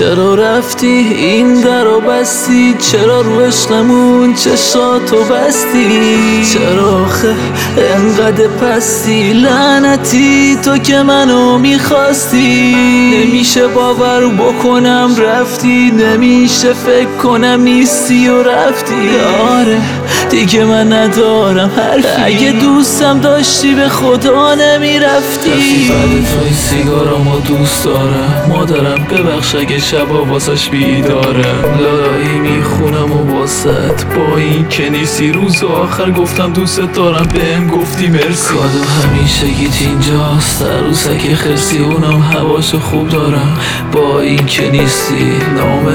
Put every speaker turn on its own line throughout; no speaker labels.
چرا رفتی این در و بستی؟ چرا رو عشقمون چشاتو بستی؟ چرا آخه انقدر پستی؟ لعنتی تو که منو میخواستی. نمیشه باور بکنم رفتی، نمیشه فکر کنم نیستی و رفتی. آره دیگه من ندارم حرفی، اگه دوستم داشتی به خدا نمیرفتی.
بعد توی سیگارامو دوست دارم، مادرم ببخش اگه شبا واسش بیدارم. لالایی میخونم و واسط با این که نیستی. روز آخر گفتم دوست دارم بهم گفتی مرسی. کادو همیشه گیت اینجاست، عروسک خرسی اونم هواشو خوب دارم. با این که نیستی نام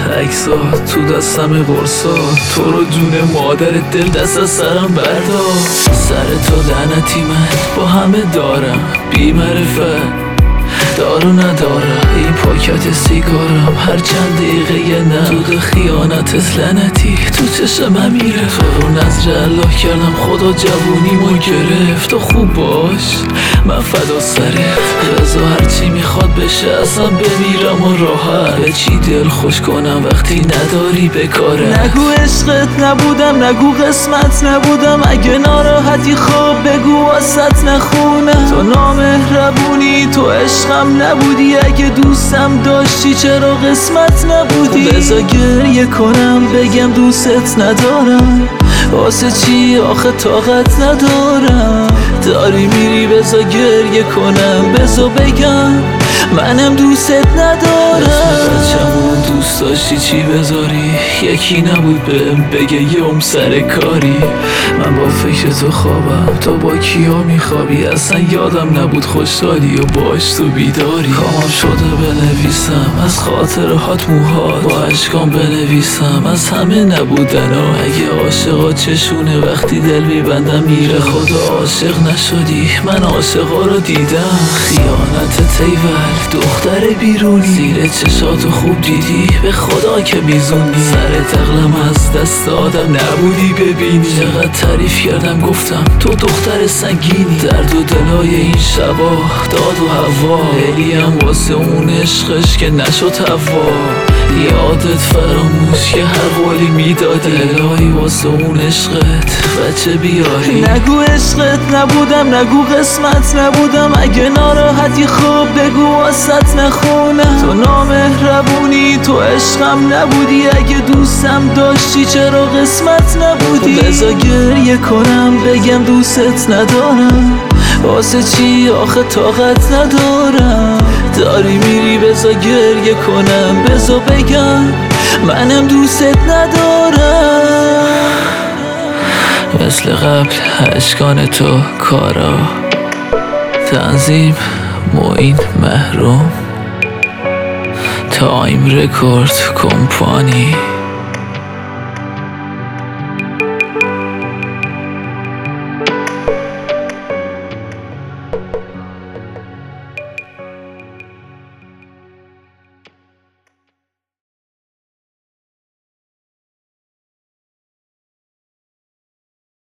عکسات تو دستم قرصا. تو رو جون مادر دل دست از سرم بردار. سر تو لعنتی من با همه دارم، بی معرفت دارو ندارم. این پاکت سیگارم هر چند دقیقه نه دود خیانتت لعنتی تو چشمم میره. تو رو نظر الله کردم خدا جوونیمو گرفت. تو خوب باش من فدا سرت، رضا هرچی میخواد بشه اصلا بمیرم و راحت. به چی دل خوش کنم وقتی نداری به کاره؟
نگو عشقت نبودم، نگو قسمت نبودم. اگه ناراحتی خواب بگو واسط نخونم. تو نامهربونی تو عشقم نبودی، اگه دوستم داشتی چرا قسمت نبودی؟ بذار گریه کنم بگم دوستت ندارم، واسه چی آخه طاقت ندارم. داری میری بذار گریه کنم، بذار بگم منم دوستت ندارم.
اسم بچه‌مون دوست داشتی چی بذاری؟ یکی نبود بهم بگه یه سر کاری. من با فکر تو خوابم، تو با کیا میخوابی؟ اصلا یادم نبود خوشحالی و باش تو بیداری. کامم شده بنویسم از خاطرهات موهات، با اشکام بنویسم از همه نبودن ها. اگه عاشقا چشونه وقتی دل میبندم میره. خدا عاشق نشدی من عاشقا رو دیدم. خیانت تیول دختر بیرونی، زیر چشاتو خوب دیدی به خدا که میزونی. سر تقلم از دست آدم نبودی ببینی. چقدر تعریف کردم گفتم تو دختر سنگینی. درد و دلای این شبا داد و هوا، الیم واسه اون عشقش که نشد هوا. یادت فراموش که هر قولی میدادی، الهی واسه اون عشقت بچه بیاری.
نگو عشقت نبودم، نگو قسمت نبودم. اگه ناراحتی خواب بگو واسط نخونم. تو نامهربونی تو عشقم نبودی، اگه دوستم داشتی چرا قسمت نبودی؟ بذار گریه کنم بگم دوستت ندارم، واسه چی آخه طاقت ندارم. داری میری بذار گریه کنم، بذار بگم منم دوستت ندارم.
مثل قبل اشکان تو کارا، تنظیم معین محروم، تایم رکورد کمپانی.